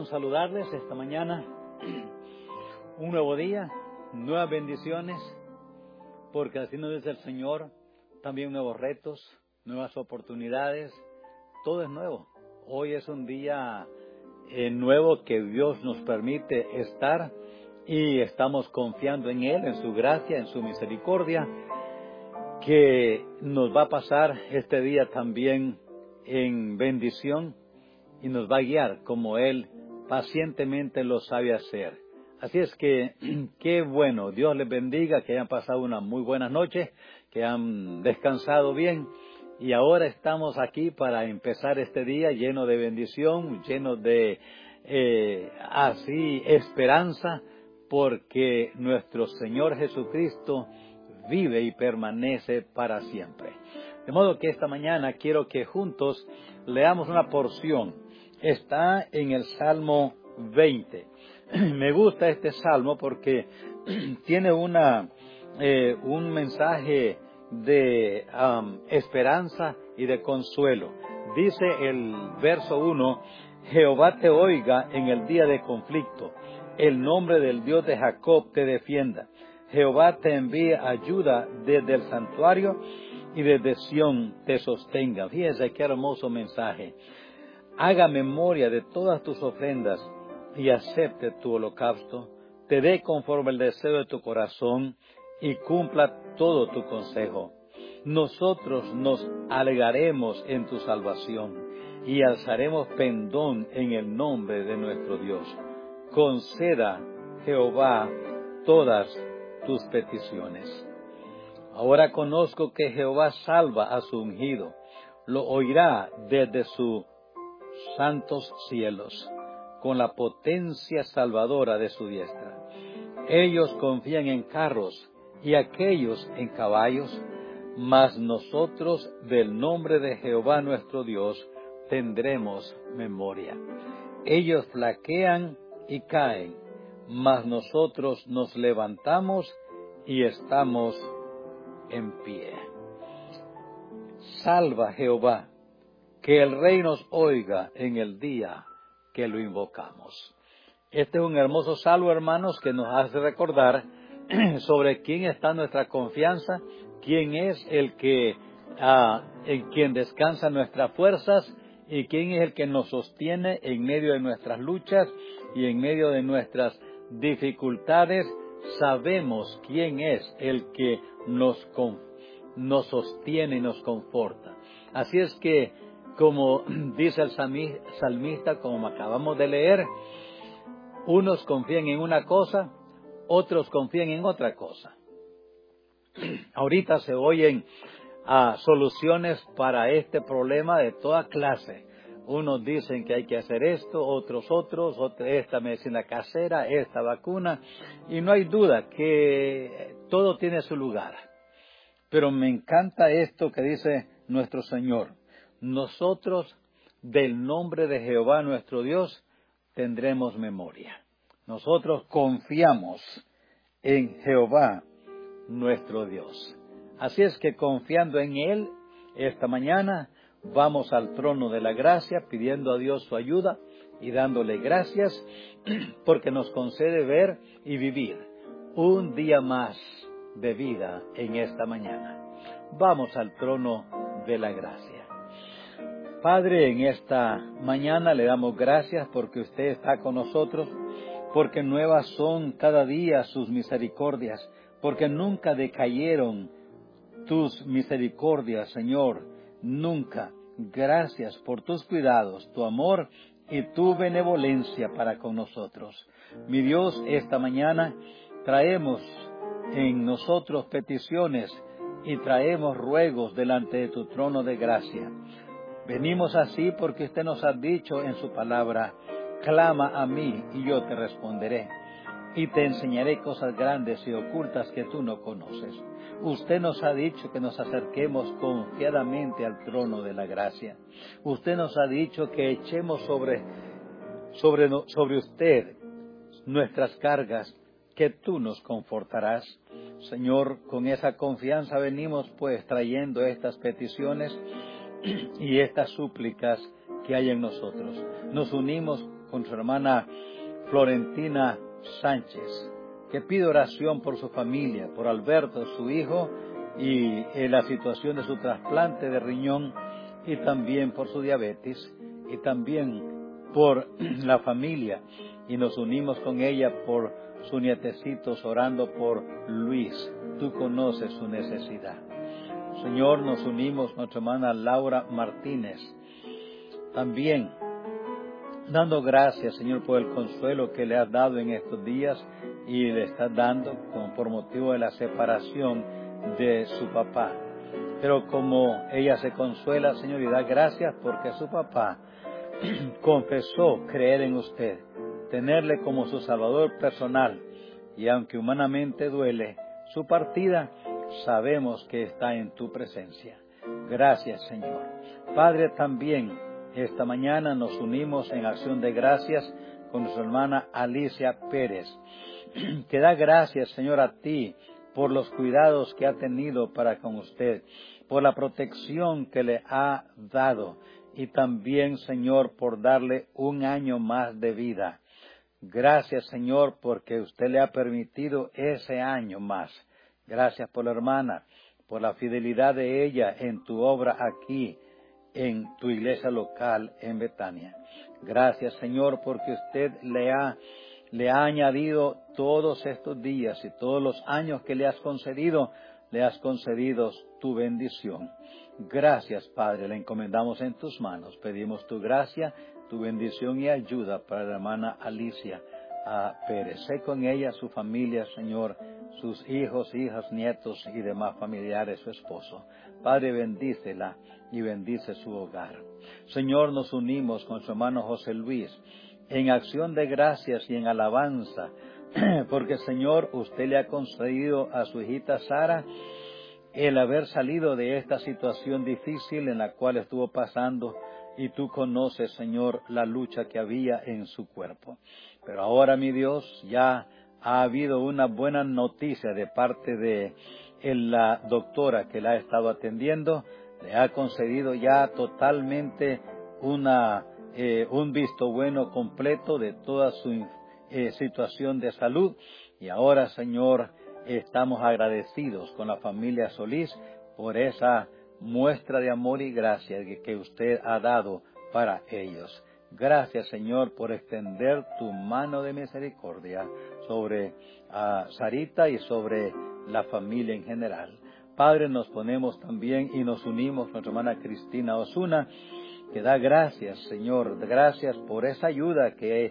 en saludarles esta mañana. Un nuevo día, nuevas bendiciones, porque así nos dice el Señor. También nuevos retos, nuevas oportunidades, todo es nuevo. Hoy es un día nuevo que Dios nos permite estar y estamos confiando en Él, en su gracia, en su misericordia, que nos va a pasar este día también en bendición y nos va a guiar como Él pacientemente lo sabe hacer. Así es que, qué bueno, Dios les bendiga, que hayan pasado una muy buena noche, que han descansado bien y ahora estamos aquí para empezar este día lleno de bendición, lleno de esperanza, porque nuestro Señor Jesucristo vive y permanece para siempre. De modo que esta mañana quiero que juntos leamos una porción. Está en el Salmo 20. Me gusta este salmo porque tiene un mensaje de esperanza y de consuelo. Dice el verso 1, Jehová te oiga en el día de conflicto, el nombre del Dios de Jacob te defienda. Jehová te envíe ayuda desde el santuario y desde Sión te sostenga. Fíjense qué hermoso mensaje. Haga memoria de todas tus ofrendas y acepte tu holocausto, te dé conforme el deseo de tu corazón y cumpla todo tu consejo. Nosotros nos alegraremos en tu salvación y alzaremos pendón en el nombre de nuestro Dios. Conceda, Jehová, todas tus peticiones. Ahora conozco que Jehová salva a su ungido, lo oirá desde sus santos cielos, con la potencia salvadora de su diestra. Ellos confían en carros y aquellos en caballos, mas nosotros del nombre de Jehová nuestro Dios tendremos memoria. Ellos flaquean y caen, mas nosotros nos levantamos y estamos en pie. Salva Jehová, que el Rey nos oiga en el día que lo invocamos. Este es un hermoso salmo, hermanos, que nos hace recordar sobre quién está nuestra confianza, quién es el que en quien descansan nuestras fuerzas y quién es el que nos sostiene en medio de nuestras luchas y en medio de nuestras dificultades. Sabemos quién es el que nos sostiene y nos conforta. Así es que, como dice el salmista, como acabamos de leer, unos confían en una cosa, otros confían en otra cosa. Ahorita se oyen soluciones para este problema de toda clase. Unos dicen que hay que hacer esto, otros, esta medicina casera, esta vacuna, y no hay duda que todo tiene su lugar. Pero me encanta esto que dice nuestro Señor. Nosotros, del nombre de Jehová nuestro Dios, tendremos memoria. Nosotros confiamos en Jehová nuestro Dios. Así es que confiando en Él, esta mañana vamos al trono de la gracia pidiendo a Dios su ayuda y dándole gracias porque nos concede ver y vivir un día más de vida en esta mañana. Vamos al trono de la gracia. Padre, en esta mañana le damos gracias porque usted está con nosotros, porque nuevas son cada día sus misericordias, porque nunca decayeron tus misericordias, Señor, nunca. Gracias por tus cuidados, tu amor y tu benevolencia para con nosotros. Mi Dios, esta mañana traemos en nosotros peticiones y traemos ruegos delante de tu trono de gracia. Venimos así porque usted nos ha dicho en su palabra, clama a mí y yo te responderé y te enseñaré cosas grandes y ocultas que tú no conoces. Usted nos ha dicho que nos acerquemos confiadamente al trono de la gracia. Usted nos ha dicho que echemos sobre usted nuestras cargas, que tú nos confortarás. Señor, con esa confianza venimos pues trayendo estas peticiones y estas súplicas que hay en nosotros. Nos unimos con su hermana Florentina Sánchez, que pide oración por su familia, por Alberto, su hijo, y la situación de su trasplante de riñón, y también por su diabetes, y también por la familia, y nos unimos con ella por sus nietecitos, orando por Luis. Tú conoces su necesidad. Señor, nos unimos con nuestra hermana Laura Martínez, también dando gracias, Señor, por el consuelo que le has dado en estos días y le estás dando por motivo de la separación de su papá. Pero como ella se consuela, Señor, y da gracias porque su papá confesó creer en usted, tenerle como su Salvador personal, y aunque humanamente duele su partida, sabemos que está en tu presencia. Gracias, Señor. Padre, también esta mañana nos unimos en acción de gracias con su hermana Alicia Pérez, que da gracias, Señor, a ti por los cuidados que ha tenido para con usted, por la protección que le ha dado, y también, Señor, por darle un año más de vida. Gracias, Señor, porque usted le ha permitido ese año más. Gracias por la hermana, por la fidelidad de ella en tu obra aquí, en tu iglesia local en Betania. Gracias, Señor, porque usted le ha añadido todos estos días y todos los años que le has concedido tu bendición. Gracias, Padre, la encomendamos en tus manos. Pedimos tu gracia, tu bendición y ayuda para la hermana Alicia Pérez. Sé con ella, su familia, Señor, sus hijos, hijas, nietos y demás familiares, su esposo. Padre, bendícela y bendice su hogar. Señor, nos unimos con su hermano José Luis en acción de gracias y en alabanza, porque, Señor, usted le ha concedido a su hijita Sara el haber salido de esta situación difícil en la cual estuvo pasando, y tú conoces, Señor, la lucha que había en su cuerpo. Pero ahora, mi Dios, ya ha habido una buena noticia de parte de la doctora que la ha estado atendiendo. Le ha concedido ya totalmente un visto bueno completo de toda su situación de salud. Y ahora, Señor, estamos agradecidos con la familia Solís por esa muestra de amor y gracia que usted ha dado para ellos. Gracias, Señor, por extender tu mano de misericordia sobre Sarita y sobre la familia en general. Padre, nos ponemos también y nos unimos con nuestra hermana Cristina Osuna, que da gracias, Señor, gracias por esa ayuda que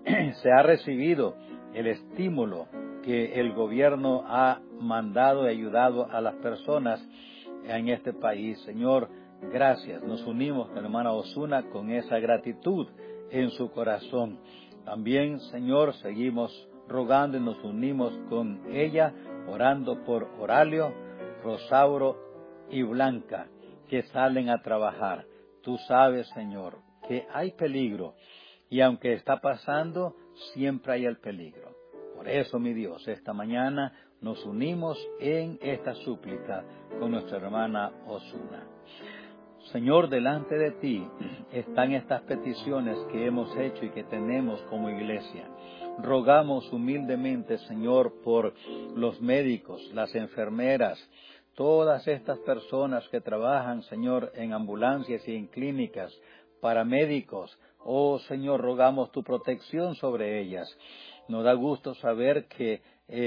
se ha recibido, el estímulo que el gobierno ha mandado y ayudado a las personas en este país. Señor, gracias. Nos unimos con la hermana Osuna con esa gratitud en su corazón. También, Señor, seguimos rogando y nos unimos con ella, orando por Oralio, Rosauro y Blanca, que salen a trabajar. Tú sabes, Señor, que hay peligro, y aunque está pasando, siempre hay el peligro. Por eso, mi Dios, esta mañana nos unimos en esta súplica con nuestra hermana Osuna. Señor, delante de ti están estas peticiones que hemos hecho y que tenemos como iglesia. Rogamos humildemente, Señor, por los médicos, las enfermeras, todas estas personas que trabajan, Señor, en ambulancias y en clínicas, paramédicos. Oh, Señor, rogamos tu protección sobre ellas. Nos da gusto saber que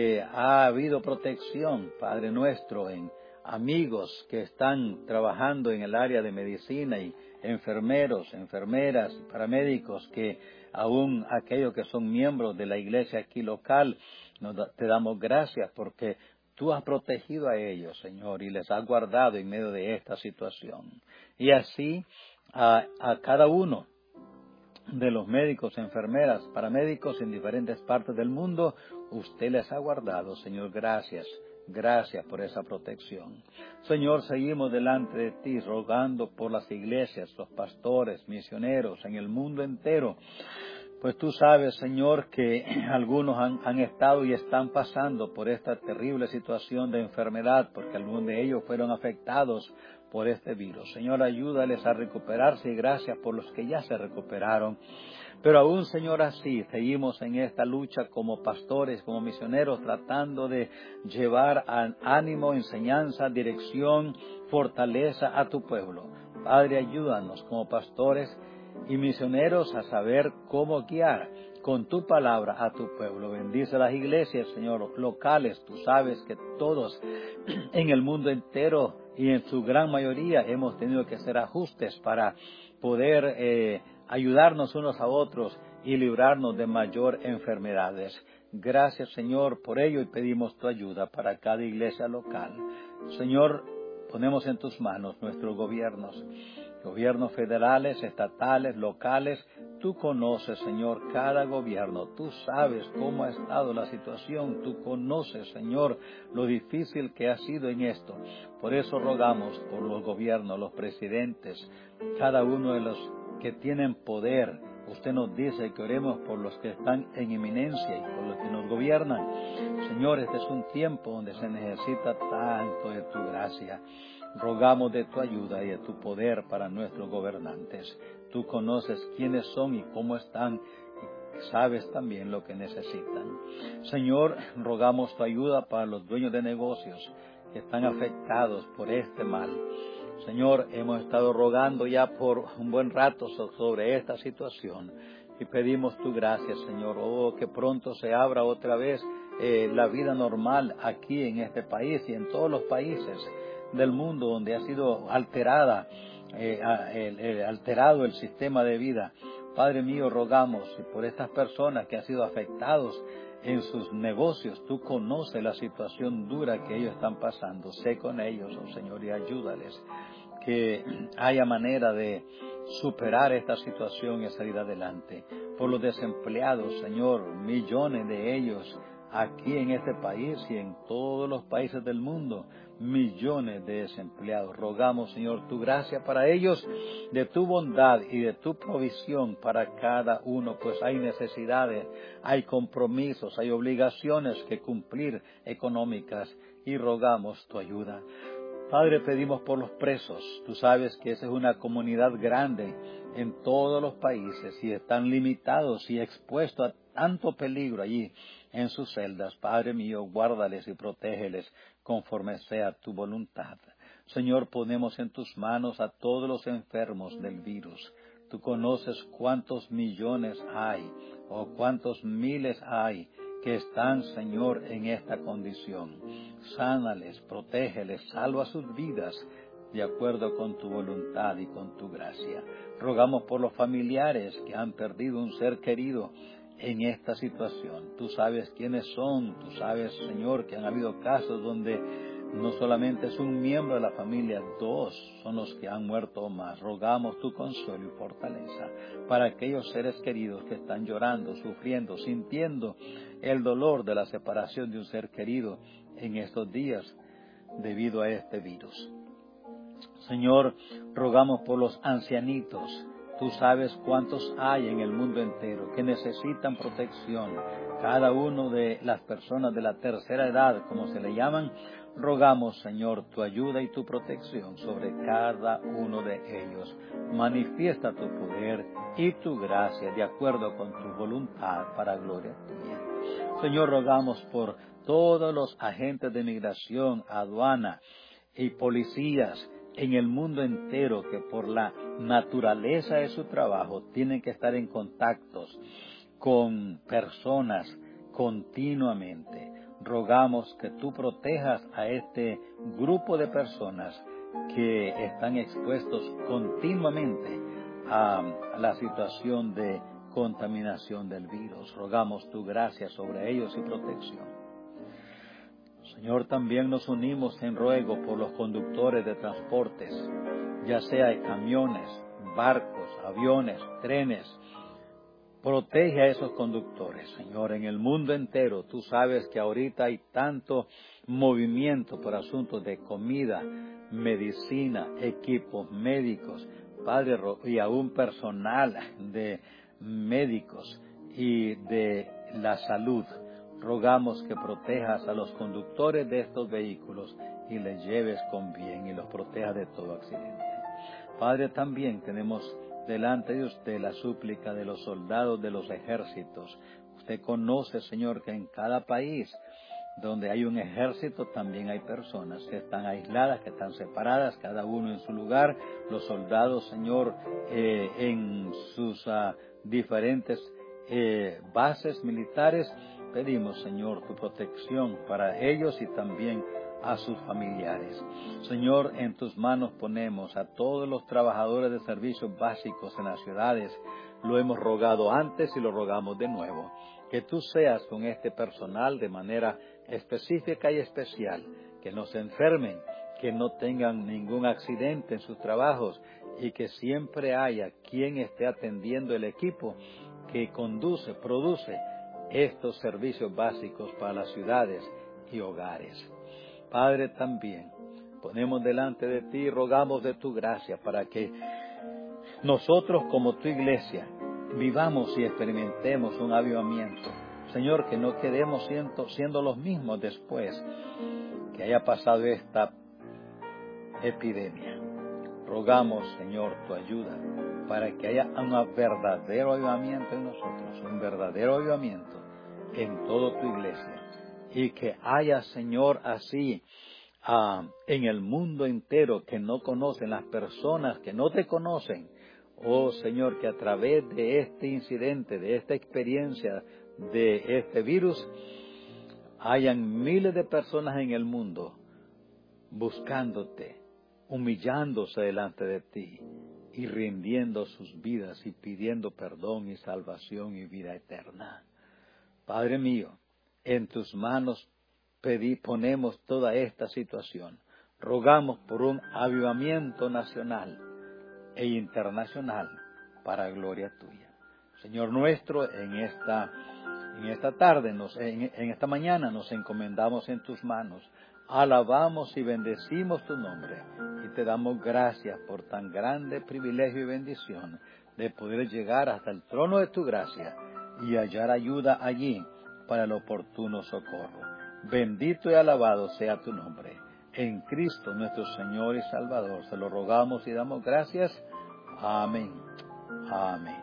ha habido protección, Padre nuestro, en amigos que están trabajando en el área de medicina, y enfermeros, enfermeras, paramédicos, que aún aquellos que son miembros de la iglesia aquí local, te damos gracias porque tú has protegido a ellos, Señor, y les has guardado en medio de esta situación. Y así a cada uno de los médicos, enfermeras, paramédicos en diferentes partes del mundo, usted les ha guardado, Señor. Gracias. Gracias por esa protección. Señor, seguimos delante de ti rogando por las iglesias, los pastores, misioneros en el mundo entero. Pues tú sabes, Señor, que algunos han estado y están pasando por esta terrible situación de enfermedad, porque algunos de ellos fueron afectados por este virus. Señor, ayúdales a recuperarse, y gracias por los que ya se recuperaron. Pero aún, Señor, así seguimos en esta lucha como pastores, como misioneros, tratando de llevar ánimo, enseñanza, dirección, fortaleza a tu pueblo. Padre, ayúdanos como pastores y misioneros a saber cómo guiar con tu palabra a tu pueblo. Bendice las iglesias, Señor, locales. Tú sabes que todos en el mundo entero y en su gran mayoría hemos tenido que hacer ajustes para poder ayudarnos unos a otros y librarnos de mayor enfermedades. Gracias, Señor, por ello y pedimos tu ayuda para cada iglesia local. Señor, ponemos en tus manos nuestros gobiernos federales, estatales, locales. Tú conoces, Señor, cada gobierno. Tú sabes cómo ha estado la situación. Tú conoces, Señor, lo difícil que ha sido en esto. Por eso rogamos por los gobiernos, los presidentes, cada uno de los que tienen poder. Usted nos dice que oremos por los que están en eminencia y por los que nos gobiernan. Señor, este es un tiempo donde se necesita tanto de tu gracia. Rogamos de tu ayuda y de tu poder para nuestros gobernantes. Tú conoces quiénes son y cómo están y sabes también lo que necesitan. Señor, rogamos tu ayuda para los dueños de negocios que están afectados por este mal. Señor, hemos estado rogando ya por un buen rato sobre esta situación y pedimos tu gracia, Señor. Oh, que pronto se abra otra vez la vida normal aquí en este país y en todos los países del mundo donde ha sido alterado el sistema de vida. Padre mío, rogamos por estas personas que han sido afectados en sus negocios. Tú conoces la situación dura que ellos están pasando. Sé con ellos, oh Señor, y ayúdales. Que haya manera de superar esta situación y salir adelante. Por los desempleados, Señor, millones de ellos aquí en este país y en todos los países del mundo, millones de desempleados. Rogamos, Señor, tu gracia para ellos, de tu bondad y de tu provisión para cada uno, pues hay necesidades, hay compromisos, hay obligaciones que cumplir económicas y rogamos tu ayuda. Padre, pedimos por los presos. Tú sabes que esa es una comunidad grande en todos los países y están limitados y expuestos a tanto peligro allí en sus celdas. Padre mío, guárdales y protégeles conforme sea tu voluntad. Señor, ponemos en tus manos a todos los enfermos del virus. Tú conoces cuántos millones hay o cuántos miles hay que están, Señor, en esta condición. Sánales, protégeles, salva sus vidas de acuerdo con tu voluntad y con tu gracia. Rogamos por los familiares que han perdido un ser querido en esta situación. Tú sabes quiénes son, tú sabes, Señor, que han habido casos donde no solamente es un miembro de la familia, dos son los que han muerto o más. Rogamos tu consuelo y fortaleza para aquellos seres queridos que están llorando, sufriendo, sintiendo el dolor de la separación de un ser querido en estos días debido a este virus. Señor, rogamos por los ancianitos. Tú sabes cuántos hay en el mundo entero que necesitan protección. Cada uno de las personas de la tercera edad, como se le llaman, rogamos, Señor, tu ayuda y tu protección sobre cada uno de ellos. Manifiesta tu poder y tu gracia de acuerdo con tu voluntad para gloria tuya. Señor, rogamos por todos los agentes de migración, aduana y policías en el mundo entero que por la naturaleza de su trabajo tienen que estar en contactos con personas continuamente. Rogamos que tú protejas a este grupo de personas que están expuestos continuamente a la situación de contaminación del virus. Rogamos tu gracia sobre ellos y protección. Señor, también nos unimos en ruego por los conductores de transportes, ya sea de camiones, barcos, aviones, trenes. Protege a esos conductores, Señor, en el mundo entero. Tú sabes que ahorita hay tanto movimiento por asuntos de comida, medicina, equipos médicos, Padre, y aún personal de médicos y de la salud. Rogamos que protejas a los conductores de estos vehículos y les lleves con bien y los protejas de todo accidente. Padre, también tenemos delante de usted la súplica de los soldados de los ejércitos. Usted conoce, Señor, que en cada país donde hay un ejército también hay personas que están aisladas, que están separadas, cada uno en su lugar. Los soldados, Señor, en sus diferentes bases militares, pedimos, Señor, tu protección para ellos y también a sus familiares. Señor, en tus manos ponemos a todos los trabajadores de servicios básicos en las ciudades. Lo hemos rogado antes y lo rogamos de nuevo. Que tú seas con este personal de manera específica y especial, que no se enfermen, que no tengan ningún accidente en sus trabajos y que siempre haya quien esté atendiendo el equipo que produce estos servicios básicos para las ciudades y hogares. Padre, también ponemos delante de ti y rogamos de tu gracia para que nosotros como tu iglesia vivamos y experimentemos un avivamiento. Señor, que no quedemos siendo los mismos después que haya pasado esta epidemia. Rogamos, Señor, tu ayuda para que haya un verdadero avivamiento en nosotros, un verdadero avivamiento en toda tu iglesia. Y que haya, Señor, así en el mundo entero que no conocen, las personas que no te conocen. Oh, Señor, que a través de este incidente, de esta experiencia, de este virus, hayan miles de personas en el mundo buscándote, humillándose delante de ti y rindiendo sus vidas y pidiendo perdón y salvación y vida eterna. Padre mío, en tus manos ponemos toda esta situación. Rogamos por un avivamiento nacional e internacional para gloria tuya. Señor nuestro, en esta tarde, en esta mañana nos encomendamos en tus manos. Alabamos y bendecimos tu nombre y te damos gracias por tan grande privilegio y bendición de poder llegar hasta el trono de tu gracia y hallar ayuda allí para el oportuno socorro. Bendito y alabado sea tu nombre. En Cristo nuestro Señor y Salvador se lo rogamos y damos gracias. Amén. Amén.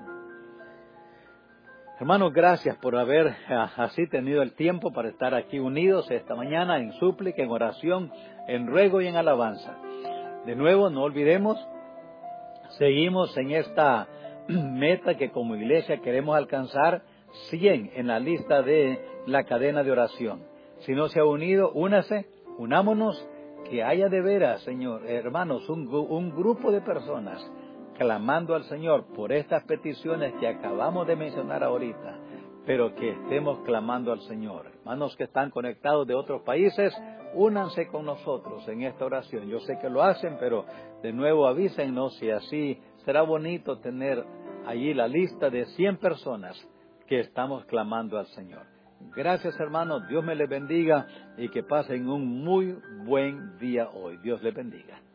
Hermanos, gracias por haber así tenido el tiempo para estar aquí unidos esta mañana en súplica, en oración, en ruego y en alabanza. De nuevo, no olvidemos, seguimos en esta meta que como iglesia queremos alcanzar 100 en la lista de la cadena de oración. Si no se ha unido, unámonos, que haya de veras, Señor, hermanos, un grupo de personas clamando al Señor por estas peticiones que acabamos de mencionar ahorita, pero que estemos clamando al Señor. Hermanos que están conectados de otros países, únanse con nosotros en esta oración. Yo sé que lo hacen, pero de nuevo avísennos y así será bonito tener allí la lista de 100 personas que estamos clamando al Señor. Gracias, hermanos. Dios me les bendiga y que pasen un muy buen día hoy. Dios les bendiga.